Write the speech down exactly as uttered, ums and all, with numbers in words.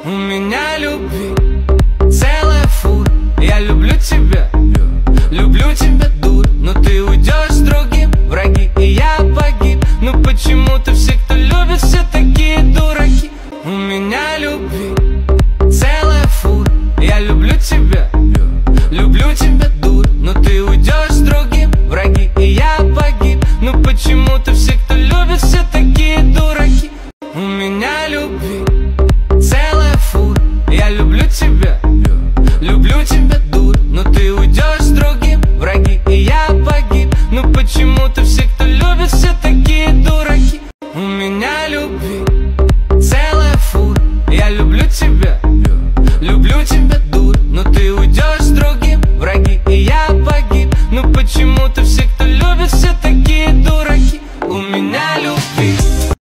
У меня любви целая фура. Я люблю тебя, люблю тебя, дур. Но ты уйдешь с другим, враги, и я погиб. Ну почему-то все, кто любит, все такие дураки. У меня любви целая фура. Я люблю тебя, люблю тебя, дур. Но ты уйдешь с другим, враги, и я погиб. Ну почему-то все, кто любит, все такие дураки. У меня любви целая фура. Я люблю тебя, люблю тебя, дур. Но ты уйдешь с другим, враги, и я погиб. Ну почему-то все, кто любит, все такие дураки. У меня любви целая фура. Я люблю тебя, люблю тебя,